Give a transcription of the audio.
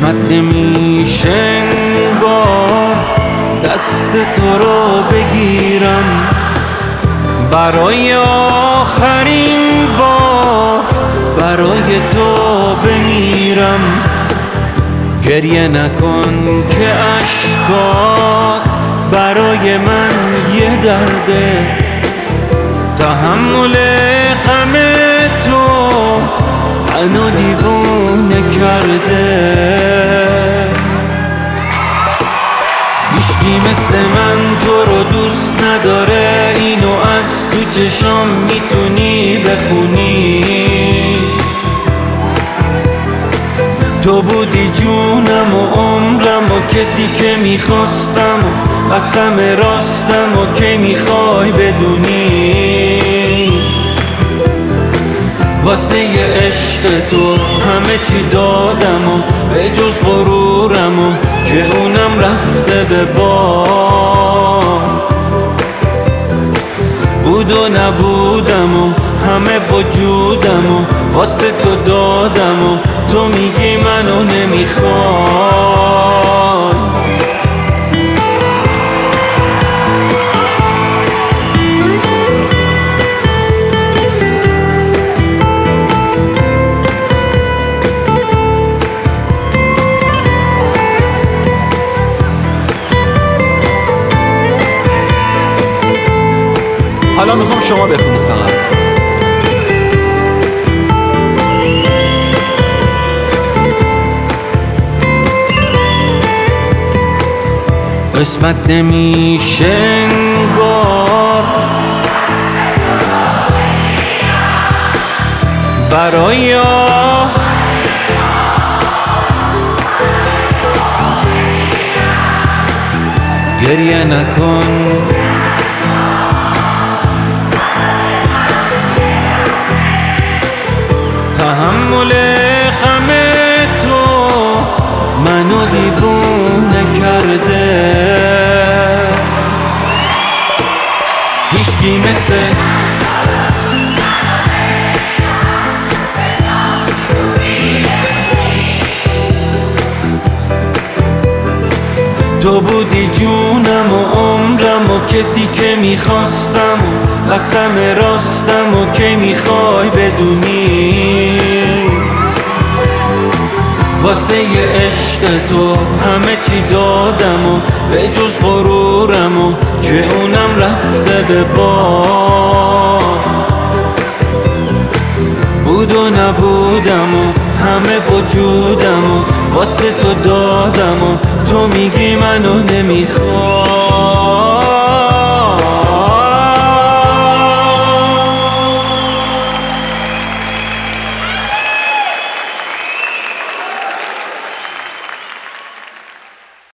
قسمت نمیشه انگار دست تو رو بگیرم، برای آخرین بار برای تو بمیرم. گریه نکن که اشکات برای من یه درده، تحمل غم تو منو دیوونه کرده. هیچکی مثل من تو رو دوست نداره، اینو از تو چشام میتونی بخونی. تو بودی جونم و عمرم و کسی که میخواستم و قسم راستم و که میخوای بدونی. واسه یه عشق تو همه چی دادم و به جز غرورم و که اونم رفته به بام. بود و نبودم و همه وجودم و واسه تو دادم و تو میگی منو نمیخوای. حالا میخوام شما بخونید فقط. قسمت نمیشه انگار برای گریه نکن تحمل غم تو منو دیوونه کرده. هیچکی مثل تو بودی جونم و عمرم و کسی که میخواستم و قسم راستم و که میخوای بدونی. واسه یه عشق تو همه چی دادم و به جز غرورم و که اونم رفته به بام. بود و نبودم و همه وجودم و واسه تو دادم و تو میگی منو نمیخوای.